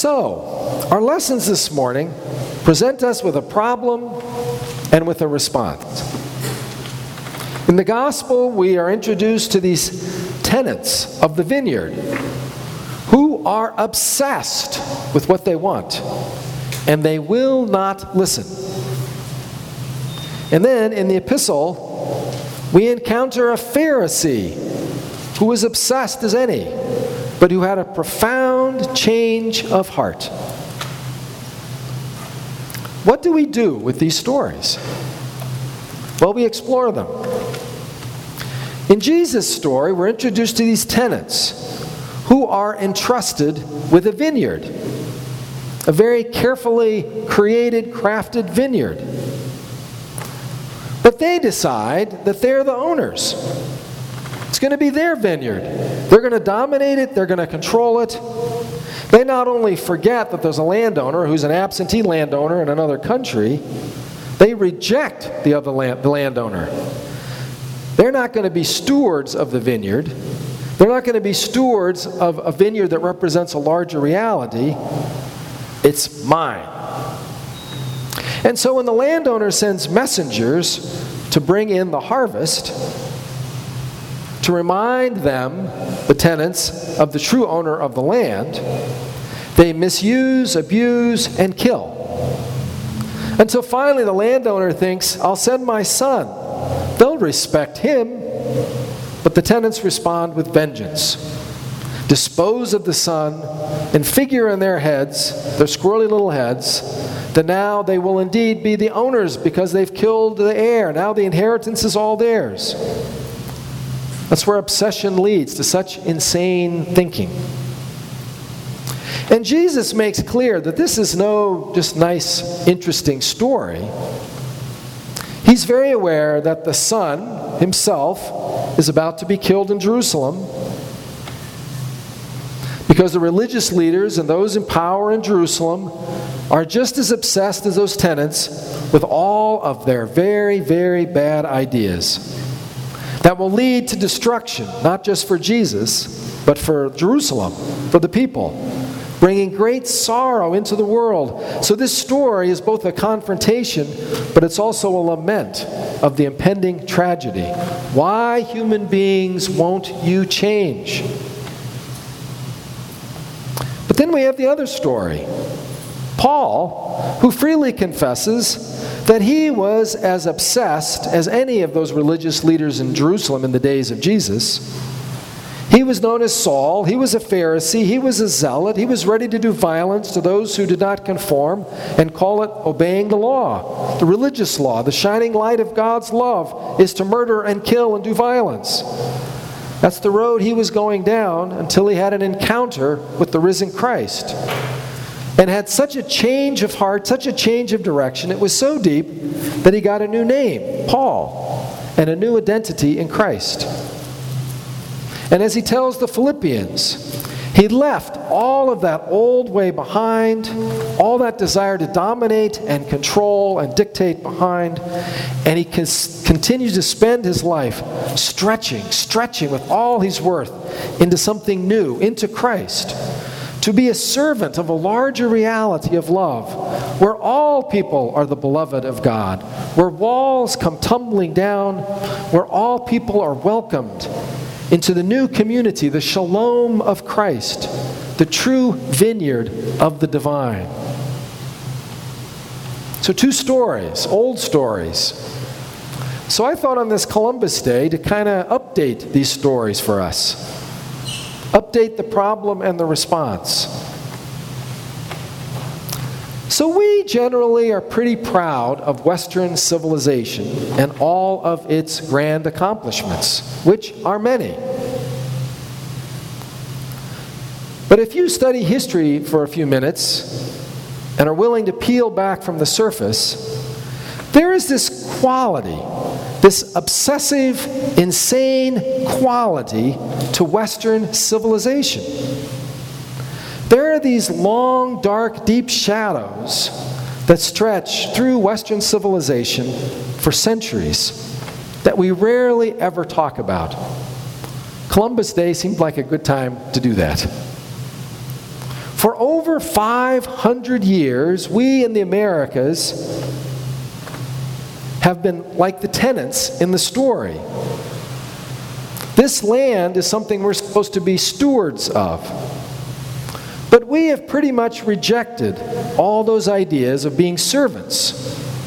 So, our lessons this morning present us with a problem and with a response. In the gospel, we are introduced to these tenants of the vineyard who are obsessed with what they want, and they will not listen. And then in the epistle, we encounter a Pharisee who was obsessed as any, but who had a profound change of heart. What do we do with these stories? Well, we explore them. In Jesus' story, we're introduced to these tenants who are entrusted with a vineyard, a very carefully created, crafted vineyard. But they decide that they're the owners. It's going to be their vineyard. They're going to dominate it. They're going to control it. They not only forget that there's a landowner who's an absentee landowner in another country, they reject the landowner. They're not going to be stewards of the vineyard. They're not going to be stewards of a vineyard that represents a larger reality. It's mine. And so when the landowner sends messengers to bring in the harvest, to remind them, the tenants, of the true owner of the land, they misuse, abuse, and kill. Until finally the landowner thinks, I'll send my son. They'll respect him. But the tenants respond with vengeance. Dispose of the son and figure in their heads, their squirrely little heads, that now they will indeed be the owners because they've killed the heir. Now the inheritance is all theirs. That's where obsession leads to such insane thinking. And Jesus makes clear that this is no just nice, interesting story. He's very aware that the Son himself is about to be killed in Jerusalem because the religious leaders and those in power in Jerusalem are just as obsessed as those tenants with all of their very, very bad ideas that will lead to destruction, not just for Jesus, but for Jerusalem, for the people, bringing great sorrow into the world. So this story is both a confrontation, but it's also a lament of the impending tragedy. Why, human beings, won't you change? But then we have the other story. Paul, who freely confesses that he was as obsessed as any of those religious leaders in Jerusalem in the days of Jesus. He was known as Saul. He was a Pharisee. He was a zealot. He was ready to do violence to those who did not conform and call it obeying the law, the religious law. The shining light of God's love is to murder and kill and do violence. That's the road he was going down until he had an encounter with the risen Christ and had such a change of heart, such a change of direction. It was so deep that he got a new name, Paul, and a new identity in Christ. And as he tells the Philippians, he left all of that old way behind, all that desire to dominate and control and dictate behind, and he continues to spend his life stretching with all he's worth into something new, into Christ, to be a servant of a larger reality of love, where all people are the beloved of God, where walls come tumbling down, where all people are welcomed into the new community, the shalom of Christ, the true vineyard of the divine. So 2 stories, old stories. So I thought on this Columbus Day to kind of update these stories for us. Update the problem and the response. So we generally are pretty proud of Western civilization and all of its grand accomplishments, which are many. But if you study history for a few minutes and are willing to peel back from the surface, there is this quality, this obsessive, insane quality to Western civilization. There are these long, dark, deep shadows that stretch through Western civilization for centuries that we rarely ever talk about. Columbus Day seemed like a good time to do that. For over 500 years, we in the Americas have been like the tenants in the story. This land is something we're supposed to be stewards of. But we have pretty much rejected all those ideas of being servants.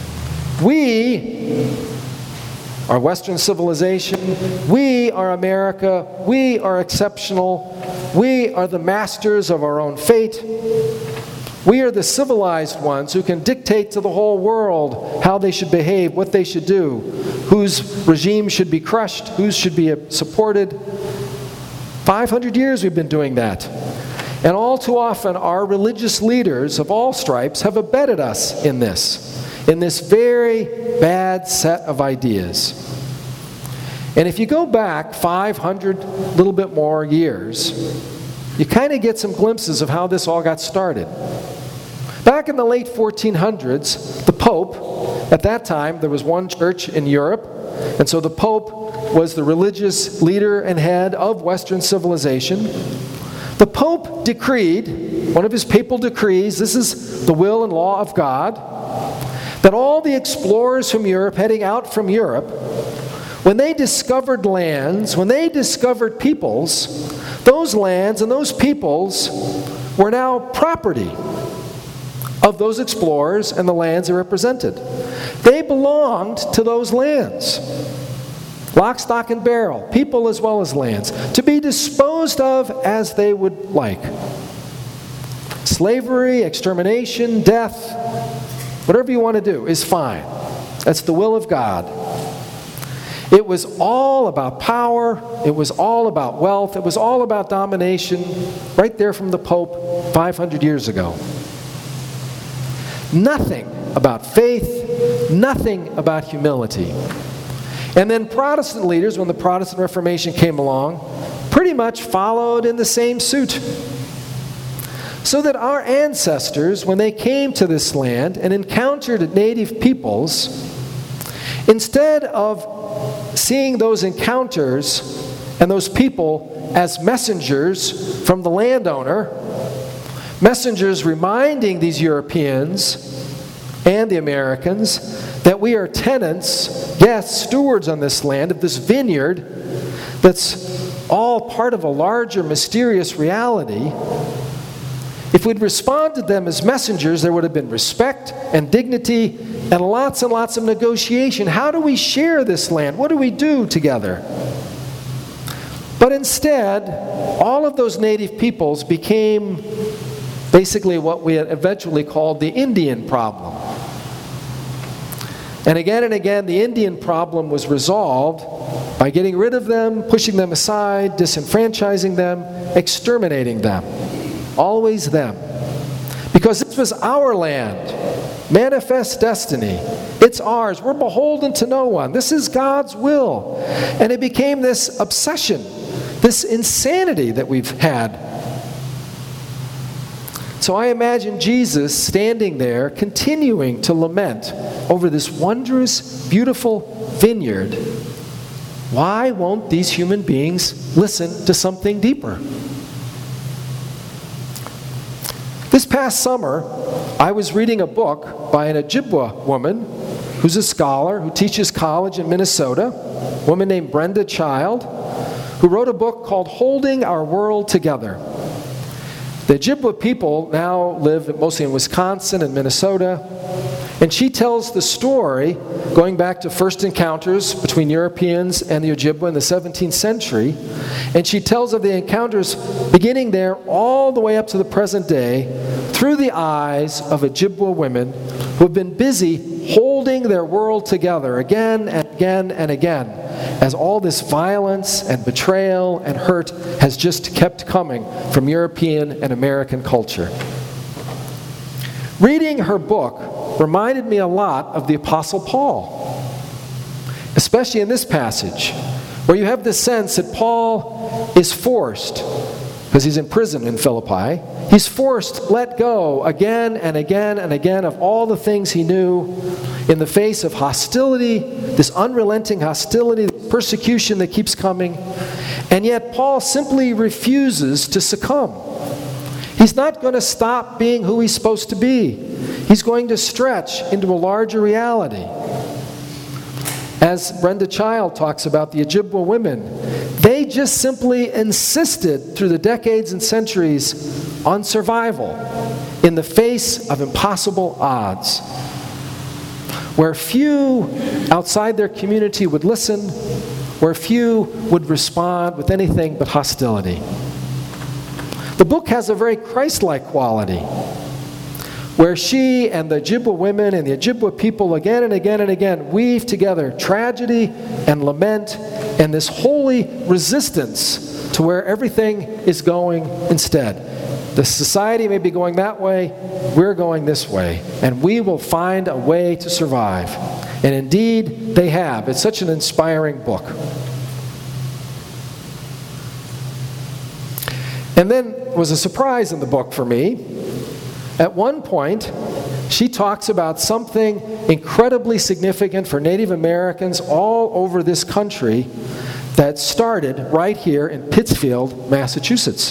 We are Western civilization. We are America. We are exceptional. We are the masters of our own fate. We are the civilized ones who can dictate to the whole world how they should behave, what they should do, whose regime should be crushed, whose should be supported. 500 years we've been doing that. And all too often our religious leaders of all stripes have abetted us in this very bad set of ideas. And if you go back 500, little bit more years, you kind of get some glimpses of how this all got started. Back in the late 1400s, the Pope, at that time there was one church in Europe, and so the Pope was the religious leader and head of Western civilization. The Pope decreed, one of his papal decrees, this is the will and law of God, that all the explorers from Europe heading out from Europe, when they discovered lands, when they discovered peoples, those lands and those peoples were now property of those explorers and the lands they represented. They belonged to those lands. Lock, stock, and barrel, people as well as lands, to be disposed of as they would like. Slavery, extermination, death, whatever you want to do is fine. That's the will of God. It was all about power. It was all about wealth. It was all about domination, right there from the Pope 500 years ago. Nothing about faith, nothing about humility. And then Protestant leaders, when the Protestant Reformation came along, pretty much followed in the same suit. So that our ancestors, when they came to this land and encountered native peoples, instead of seeing those encounters and those people as messengers from the landowner, messengers reminding these Europeans and the Americans that we are tenants, guests, stewards on this land, of this vineyard that's all part of a larger mysterious reality. If we'd responded to them as messengers, there would have been respect and dignity and lots of negotiation. How do we share this land? What do we do together? But instead, all of those native peoples became basically what we had eventually called the Indian problem. And again, the Indian problem was resolved by getting rid of them, pushing them aside, disenfranchising them, exterminating them. Always them. Because this was our land. Manifest destiny. It's ours. We're beholden to no one. This is God's will. And it became this obsession, this insanity that we've had. So I imagine Jesus standing there, continuing to lament over this wondrous, beautiful vineyard. Why won't these human beings listen to something deeper? This past summer, I was reading a book by an Ojibwa woman who's a scholar who teaches college in Minnesota, a woman named Brenda Child, who wrote a book called Holding Our World Together. The Ojibwa people now live mostly in Wisconsin and Minnesota, and she tells the story going back to first encounters between Europeans and the Ojibwa in the 17th century, and she tells of the encounters beginning there all the way up to the present day through the eyes of Ojibwa women who have been busy holding their world together again and again and again as all this violence and betrayal and hurt has just kept coming from European and American culture. Reading her book reminded me a lot of the Apostle Paul, especially in this passage, where you have the sense that Paul is forced, because he's in prison in Philippi, he's forced to let go again and again and again of all the things he knew in the face of hostility, this unrelenting hostility, the persecution that keeps coming, and yet Paul simply refuses to succumb. He's not going to stop being who he's supposed to be. He's going to stretch into a larger reality. As Brenda Child talks about the Ojibwa women, they just simply insisted through the decades and centuries on survival in the face of impossible odds, where few outside their community would listen, where few would respond with anything but hostility. The book has a very Christ-like quality, where she and the Ojibwa women and the Ojibwa people again and again and again weave together tragedy and lament and this holy resistance to where everything is going instead. The society may be going that way, we're going this way, and we will find a way to survive. And indeed, they have. It's such an inspiring book. And then was a surprise in the book for me. At one point, she talks about something incredibly significant for Native Americans all over this country that started right here in Pittsfield, Massachusetts.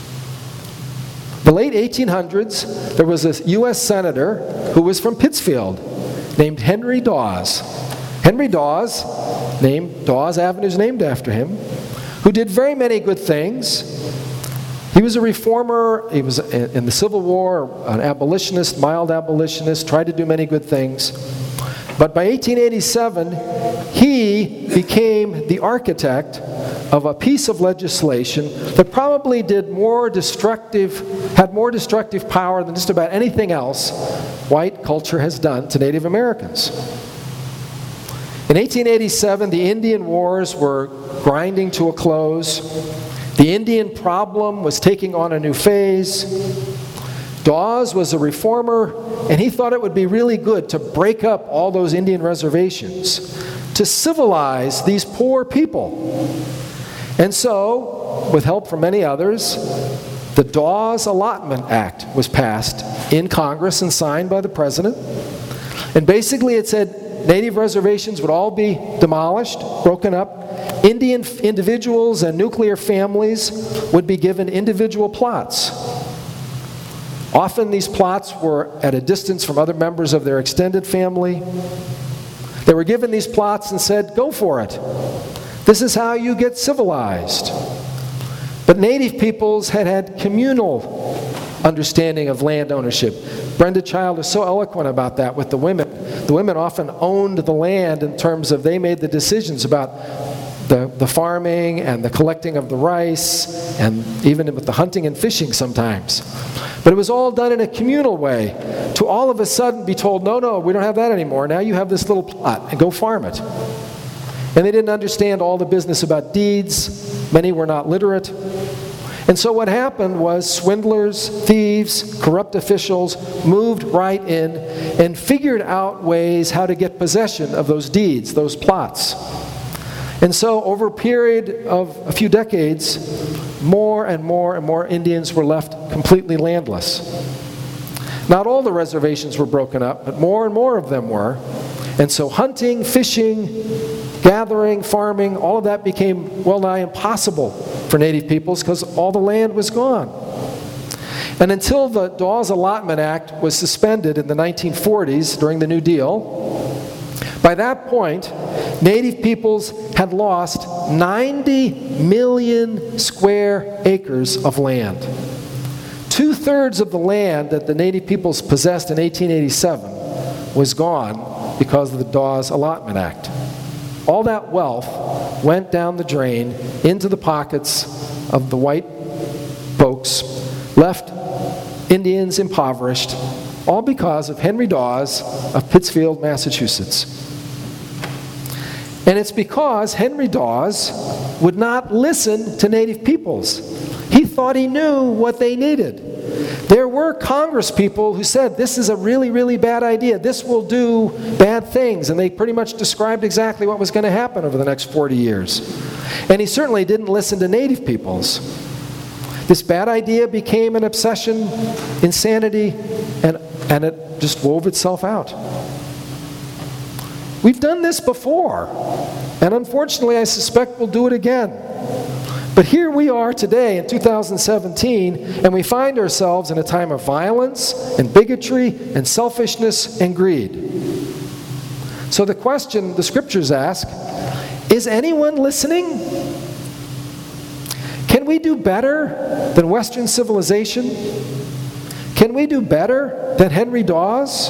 The late 1800s, there was a U.S. senator who was from Pittsfield named Henry Dawes. Henry Dawes, Dawes Avenue is named after him, who did very many good things. He was a reformer. He was in the Civil War, an abolitionist, mild abolitionist, tried to do many good things. But by 1887, he became the architect of a piece of legislation that probably had more destructive power than just about anything else white culture has done to Native Americans. In 1887, the Indian Wars were grinding to a close. The Indian problem was taking on a new phase. Dawes was a reformer, and he thought it would be really good to break up all those Indian reservations, to civilize these poor people. And so, with help from many others, the Dawes Allotment Act was passed in Congress and signed by the president. And basically it said Native reservations would all be demolished, broken up. Indian individuals and nuclear families would be given individual plots. Often these plots were at a distance from other members of their extended family. They were given these plots and said, go for it. This is how you get civilized. But Native peoples had communal understanding of land ownership. Brenda Child is so eloquent about that with the women. The women often owned the land in terms of they made the decisions about the farming and the collecting of the rice, and even with the hunting and fishing sometimes. But it was all done in a communal way, to all of a sudden be told, no, we don't have that anymore. Now you have this little plot, and go farm it. And they didn't understand all the business about deeds. Many were not literate. And so what happened was swindlers, thieves, corrupt officials moved right in and figured out ways how to get possession of those deeds, those plots. And so over a period of a few decades, more and more and more Indians were left completely landless. Not all the reservations were broken up, but more and more of them were. And so hunting, fishing, gathering, farming, all of that became well nigh impossible for Native peoples because all the land was gone. And until the Dawes Allotment Act was suspended in the 1940s during the New Deal, by that point, Native peoples had lost 90 million square acres of land. 2/3 of the land that the Native peoples possessed in 1887 was gone because of the Dawes Allotment Act. All that wealth went down the drain into the pockets of the white folks, left Indians impoverished, all because of Henry Dawes of Pittsfield, Massachusetts. And it's because Henry Dawes would not listen to Native peoples. He thought he knew what they needed. There were Congress people who said, this is a really, really bad idea. This will do bad things. And they pretty much described exactly what was going to happen over the next 40 years. And he certainly didn't listen to Native peoples. This bad idea became an obsession, insanity, and it just wove itself out. We've done this before, and unfortunately I suspect we'll do it again. But here we are today in 2017, and we find ourselves in a time of violence and bigotry and selfishness and greed. So the question the scriptures ask, is anyone listening? Can we do better than Western civilization? Can we do better than Henry Dawes?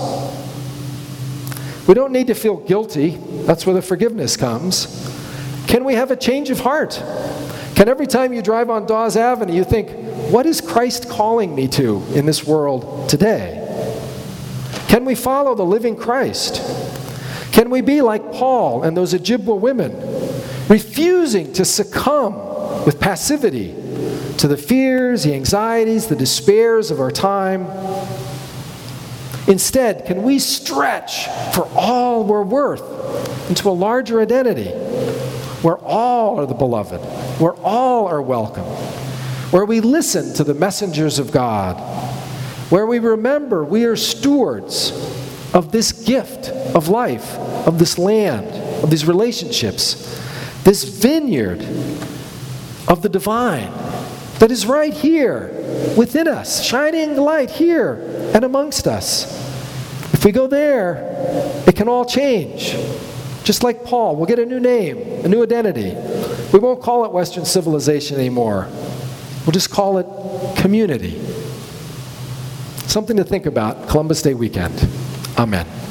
We don't need to feel guilty. That's where the forgiveness comes. Can we have a change of heart? Can every time you drive on Dawes Avenue you think, what is Christ calling me to in this world today? Can we follow the living Christ? Can we be like Paul and those Ojibwa women, refusing to succumb with passivity to the fears, the anxieties, the despairs of our time? Instead, can we stretch for all we're worth into a larger identity, where all are the beloved, where all are welcome, where we listen to the messengers of God, where we remember we are stewards of this gift of life, of this land, of these relationships, this vineyard of the divine that is right here within us, shining light here and amongst us. If we go there, it can all change. Just like Paul, we'll get a new name, a new identity. We won't call it Western civilization anymore. We'll just call it community. Something to think about Columbus Day weekend. Amen.